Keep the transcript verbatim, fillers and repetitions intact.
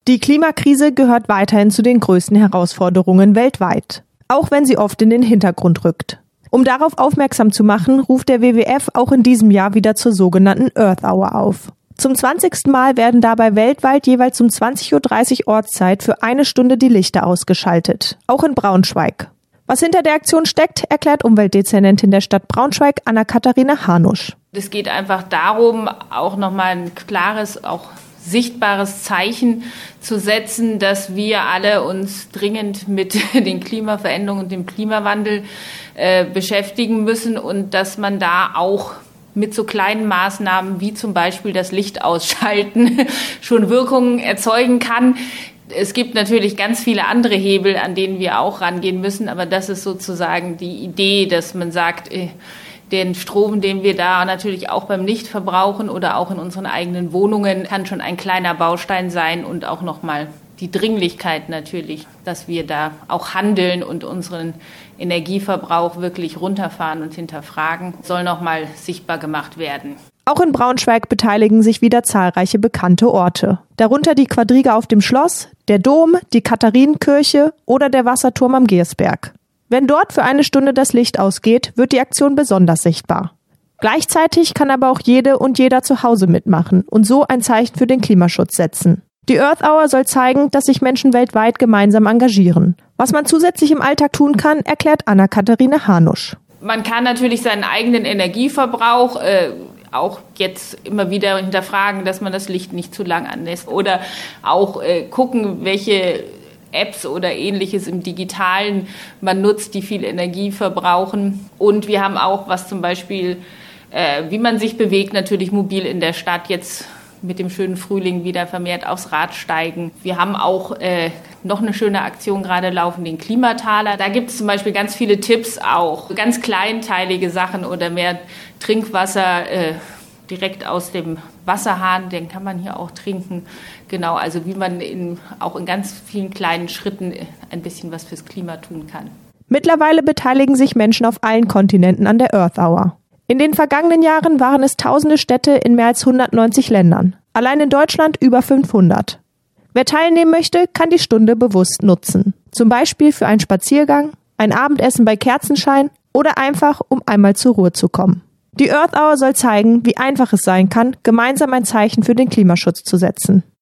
Die Klimakrise gehört weiterhin zu den größten Herausforderungen weltweit, auch wenn sie oft in den Hintergrund rückt. Um darauf aufmerksam zu machen, ruft der W W F auch in diesem Jahr wieder zur sogenannten Earth Hour auf. Zum zwanzigsten Mal werden dabei weltweit jeweils um zwanzig Uhr dreißig Ortszeit für eine Stunde die Lichter ausgeschaltet, auch in Braunschweig. Was hinter der Aktion steckt, erklärt Umweltdezernentin der Stadt Braunschweig, Anna-Katharina Hanusch. Es geht einfach darum, auch nochmal ein klares, auch sichtbares Zeichen zu setzen, dass wir alle uns dringend mit den Klimaveränderungen und dem Klimawandel äh, beschäftigen müssen und dass man da auch mit so kleinen Maßnahmen wie zum Beispiel das Licht ausschalten schon Wirkungen erzeugen kann. Es gibt natürlich ganz viele andere Hebel, an denen wir auch rangehen müssen, aber das ist sozusagen die Idee, dass man sagt, den Strom, den wir da natürlich auch beim Licht verbrauchen oder auch in unseren eigenen Wohnungen, kann schon ein kleiner Baustein sein und auch nochmal die Dringlichkeit natürlich, dass wir da auch handeln und unseren Energieverbrauch wirklich runterfahren und hinterfragen, soll nochmal sichtbar gemacht werden. Auch in Braunschweig beteiligen sich wieder zahlreiche bekannte Orte. Darunter die Quadriga auf dem Schloss, der Dom, die Katharinenkirche oder der Wasserturm am Giersberg. Wenn dort für eine Stunde das Licht ausgeht, wird die Aktion besonders sichtbar. Gleichzeitig kann aber auch jede und jeder zu Hause mitmachen und so ein Zeichen für den Klimaschutz setzen. Die Earth Hour soll zeigen, dass sich Menschen weltweit gemeinsam engagieren. Was man zusätzlich im Alltag tun kann, erklärt Anna-Katharina Hanusch. Man kann natürlich seinen eigenen Energieverbrauch äh, auch jetzt immer wieder hinterfragen, dass man das Licht nicht zu lang anlässt oder auch äh, gucken, welche Apps oder Ähnliches im Digitalen man nutzt, die viel Energie verbrauchen. Und wir haben auch, was zum Beispiel, äh, wie man sich bewegt, natürlich mobil in der Stadt jetzt mit dem schönen Frühling wieder vermehrt aufs Rad steigen. Wir haben auch äh, noch eine schöne Aktion gerade laufen, den Klimataler. Da gibt es zum Beispiel ganz viele Tipps auch, ganz kleinteilige Sachen oder mehr Trinkwasser äh, direkt aus dem Wasserhahn, den kann man hier auch trinken. Genau, also wie man in, auch in ganz vielen kleinen Schritten ein bisschen was fürs Klima tun kann. Mittlerweile beteiligen sich Menschen auf allen Kontinenten an der Earth Hour. In den vergangenen Jahren waren es tausende Städte in mehr als hundertneunzig Ländern. Allein in Deutschland über fünfhundert. Wer teilnehmen möchte, kann die Stunde bewusst nutzen. Zum Beispiel für einen Spaziergang, ein Abendessen bei Kerzenschein oder einfach, um einmal zur Ruhe zu kommen. Die Earth Hour soll zeigen, wie einfach es sein kann, gemeinsam ein Zeichen für den Klimaschutz zu setzen.